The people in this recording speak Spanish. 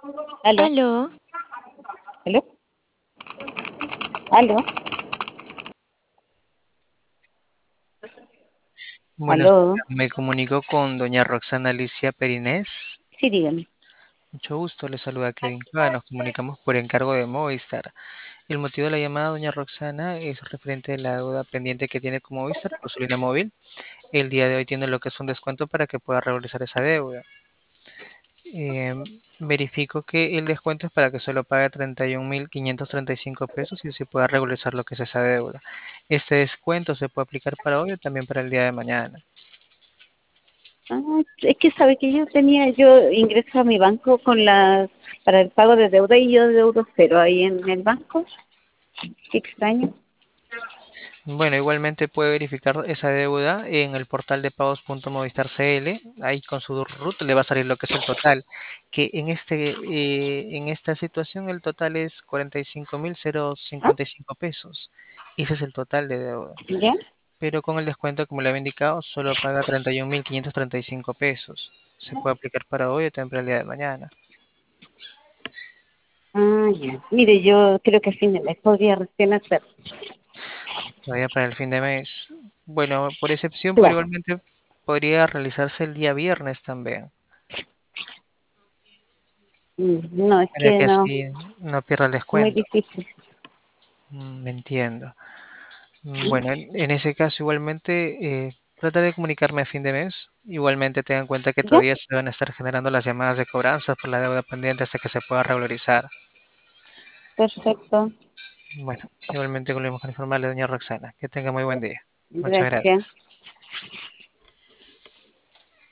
Aló, Aló, aló, aló, buenos aló. días. Me comunico con doña Roxana Alicia Perinés. Sí, dígame. Mucho gusto, le saluda Kevin Cueva. Nos comunicamos por encargo de Movistar. El motivo de la llamada, doña Roxana, es referente a la deuda pendiente que tiene con Movistar por su línea móvil. El día de hoy tiene lo que es un descuento para que pueda regularizar esa deuda. Eh, Verifico que el descuento es para que solo pague 31.535 pesos y así pueda regularizar lo que es esa deuda. Este descuento se puede aplicar para hoy o también para el día de mañana. Es que sabe que yo ingreso a mi banco para el pago de deuda y yo deudo cero ahí en el banco. Qué extraño. Bueno, igualmente puede verificar esa deuda en el portal de pagos.movistar CL. Ahí con su RUT le va a salir lo que es el total. Que en esta situación el total es ¿Ah? 45.055 pesos. Ese es el total de deuda. ¿Ya? Pero con el descuento, como le había indicado, solo paga 31.535 pesos. Se puede aplicar para hoy o también para el día de mañana. Ya. Mire, yo creo que a fin de mes podría recién hacer. Todavía para el fin de mes. Bueno, por excepción, pero Claro. igualmente podría realizarse el día viernes también. No, es Para que que no, así no pierda el muy descuento. difícil. Me entiendo. Bueno, en ese caso igualmente trataré de comunicarme a fin de mes. Igualmente tengan en cuenta que ¿Ya? todavía se van a estar generando las llamadas de cobranza por la deuda pendiente hasta que se pueda regularizar. Perfecto. Bueno, igualmente volvemos a informarle, doña Roxana. Que tenga muy buen día. Muchas Gracias. gracias.